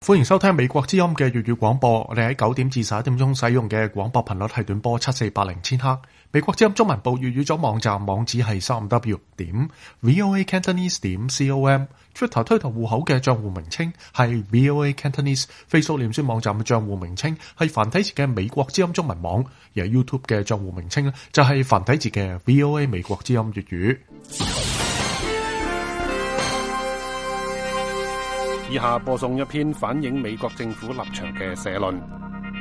歡迎收聽美國之音嘅粵語廣播。我哋喺9點至11點鐘使用嘅廣播頻率係短波7480千赫。美國之音中文部粵語組網站網址係3w.voacantonese.com。Twitter 推特戶口嘅賬戶名稱係 VOA Cantonese。Facebook 臉書網站嘅賬戶名稱係繁體字嘅美國之音中文網，而 YouTube 嘅賬戶名稱咧就係繁體字嘅 VOA 美國之音粵語。 以下播送一篇反映美國政府立場嘅社論。 呢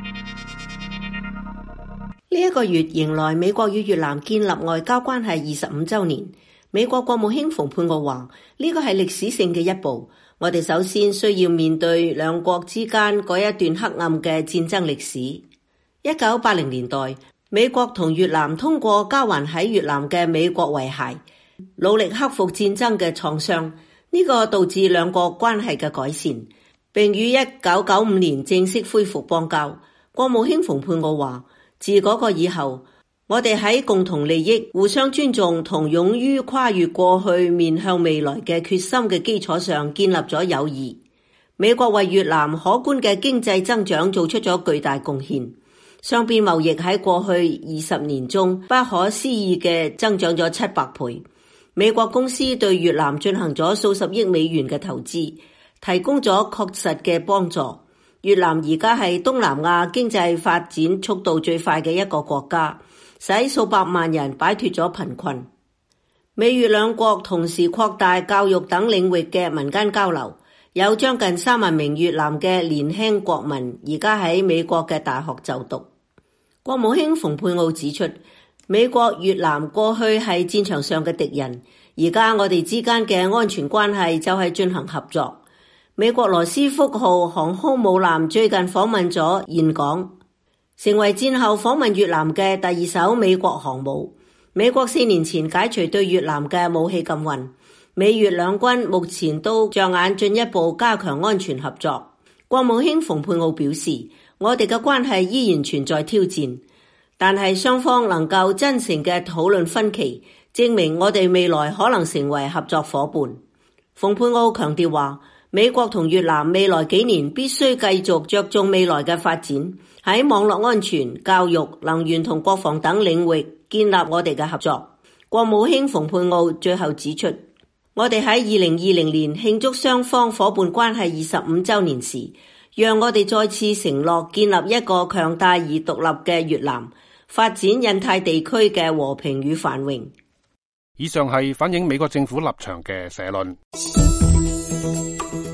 一個月迎來美國與越南建立外交關係25週年。美國國務卿蓬佩奧話：呢個係歷史性嘅一步。我哋首先需要面對兩國之間嗰一段黑暗嘅戰爭歷史。1980年代，美國同越南通過交還喺越南嘅美國遺骸，努力克服戰爭嘅創傷。呢個導致兩國關係嘅改善，並於1995年正式恢復邦交。國務卿蓬佩奧話：自嗰個以後，我哋喺共同利益、互相尊重同勇於跨越過去面向未來嘅決心嘅基礎上建立咗友誼。美國為越南可觀嘅經濟增長做出咗巨大貢獻，雙邊貿易喺過去20年中不可思議嘅增長咗700倍。美國公司對越南進行咗數十億美元嘅投資，提供咗確實嘅幫助。越南而家係東南亞經濟發展速度最快嘅一個國家，使數百萬人擺脫咗貧困。美越兩國同時擴大教育等領域嘅民間交流，有將近3萬名越南嘅年輕國民而家喺美國嘅大學就讀。國務卿蓬佩奧指出，美國越南過去係戰場上嘅敵人，而家我哋之間嘅安全關係就係進行合作。美國羅斯福號航空母艦最近訪問咗峴港，成為戰後訪問越南嘅第2艘美國航母。美國4年前解除對越南嘅武器禁運，美越兩軍目前都着眼進一步加強安全合作。國務卿蓬佩奧表示，我哋嘅關係依然存在挑戰，但係雙方能夠真誠嘅討論分歧，證明我哋未來可能成為合作夥伴。蓬佩奧強調話，美國同越南未來幾年必須繼續着重未來嘅發展，喺網絡安全、教育、能源同國防等領域建立我哋嘅合作。國務卿蓬佩奧最後指出，我哋喺2020年慶祝雙方夥伴關係25週年時，讓我哋再次承諾建立一個強大而獨立嘅越南，發展印太地區嘅和平與繁榮。 以上係反映美國政府立場嘅社論。